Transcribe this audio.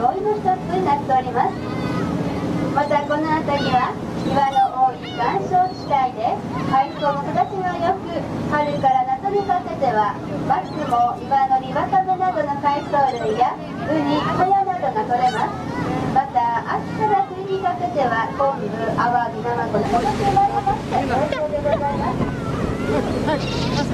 多いの一つになっております。またこの辺りは岩の多い岩礁地帯で海藻の形が良く、春から夏にかけてはマツモ、岩のり、ワカメなどの海藻類やウニ、ホヤなどが取れます。また秋から冬にかけては昆布、アワビ、ナマコなどが取れまして、好評でございます。